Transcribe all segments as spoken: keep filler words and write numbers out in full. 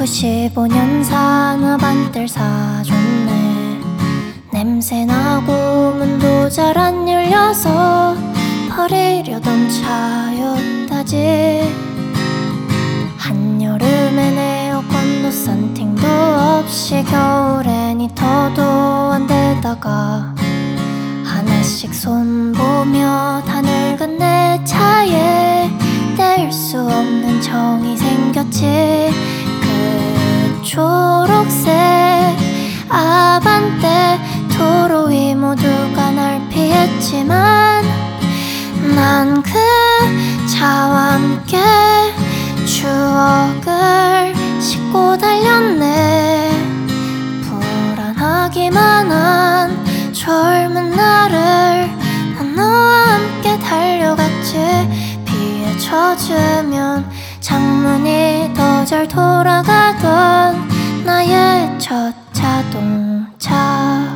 구십오 년 산업안뜰 사줬네. 냄새나고 문도 잘 안 열려서 버리려던 차였다지. 한여름엔 에어컨도 썬팅도 없이 겨울엔 히터도 안 되다가 하나씩 손보며 다 늙은 내 차에 뗄 수 없는 정이 생겼지. 그 초록색 아반떼 도로 위 모두가 날 피했지만 난 그 차와 함께 추억을 싣고 달렸네. 불안하기만 한 젊은 나를 난 너와 함께 달려갔지. 비에 젖으면 창문이 더 잘 돌아가던 나의 첫 자동차.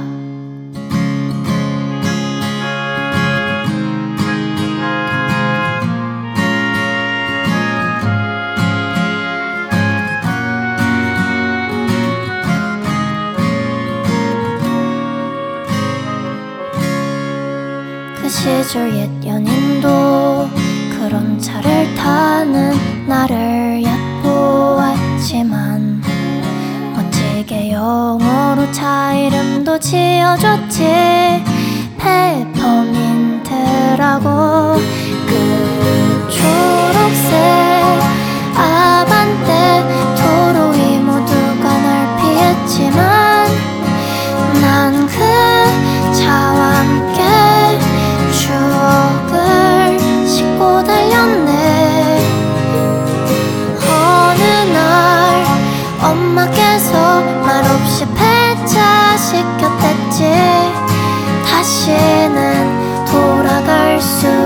그 시절 옛 연인도 그런 차를 타는 나를 얕보았지만 멋지게 영어로 차 이름도 지어줬지. 페퍼민트라고. 그 초록색 아반떼 도로 위 모두가 날 피했지만 난 그 차와 함께 추억을 싣고 달렸네. 어느 날 엄마께서 말없이 폐차시켰댔지. 다시는 돌아갈 수